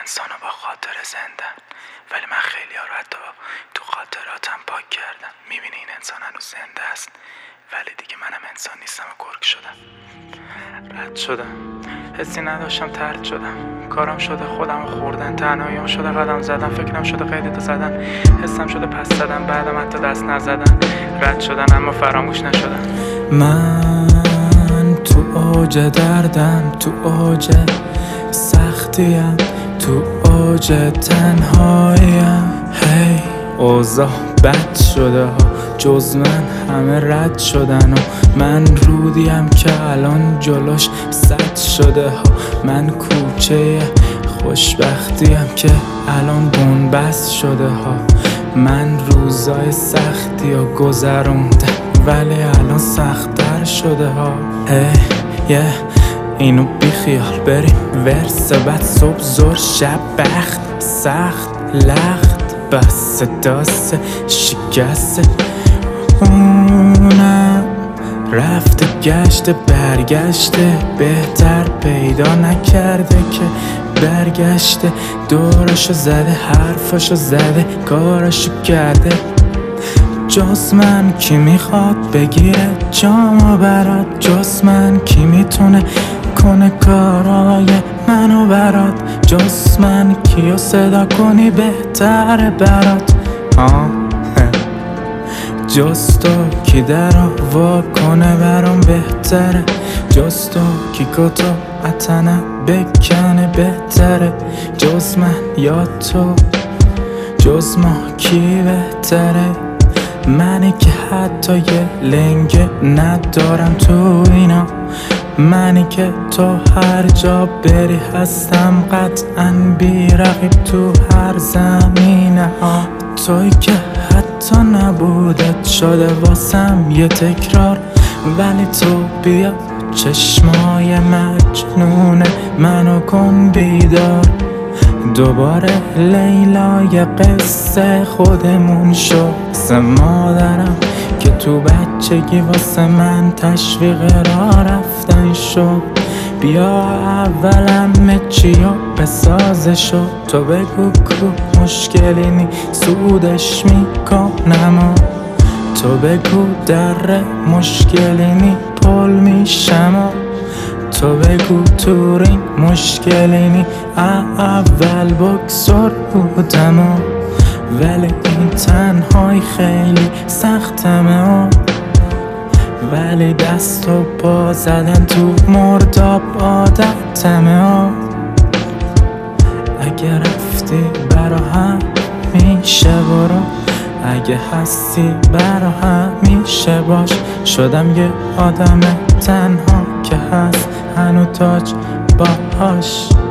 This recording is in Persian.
انسانو با خاطر زندن، ولی من خیلی ها رو حتی تو خاطراتم پاک کردم. میبینی این انسان هنوز زنده است، ولی دیگه منم انسان نیستم و گرگ شدم. رد شدم، حسی نداشتم، طرد شدم. کارم شده خودم رو خوردن، تنهاییام شده قدم زدن، فکرم شده قیدتو زدن، حسم شده پس زدن، بعدم حتی دست نزدن. رد شدن اما فراموش نشدن. من تو اوج دردم، تو اوج سختیم، تو اوج تنهاییم. هی اوضاع بد شده ها، جز من همه رد شدن و من رودیم که الان جلوش سد شده ها. من کوچه خوشبختیم که الان بنبست شده ها. من روزای سختی و گذروندم ولی الان سخت‌تر شده ها. اینو بی خیال بریم ورس، بعد صبح زور شب بخت، سخت لخت بس داسته شکسته. اونم رفته گشته برگشته، بهتر پیدا نکرده که برگشته. دورشو زده حرفشو زده کارشو کرده. جز من کی میخواد بگیره جامو برات؟ جز من کی میتونه کنه کارای منو برات؟ جز من کیو صدا کنی بهتره برات؟ جز تو کی درو وا کنه برام بهتره؟ جز تو کی کتو اتنه بکنه بهتره؟ جز من یا تو؟ جز ما کی بهتره؟ منی که حتی یه لنگه ندارم تو اینا، منی که تو هر جا بری هستم قطعاً بی رقیب تو هر زمینه ها. توی که حتی نبودت شده واسم یه تکرار، ولی تو بیا چشمای مجنون منو کن بیدار. دوباره لیلای قصه خودمون شد، واسه مادرم که تو بچگی واسه من تشویق راه رفتن شد. بیا اولم چیو بسازشو، تو بگو کو مشکلی نی سودش میکنم، تو بگو در مشکلی نی پل میشم، تو بگو تورین مشکلی نی اول بکسور بودم. ولی این تنهایی خیلی سختمه، ولی دست و پا زدن تو مرداب عادتمه. اگه رفتی برا هم میشه برو، اگه هستی برا هم میشه باش. شدم یه آدم تنها که هست هنو تاج باهاش.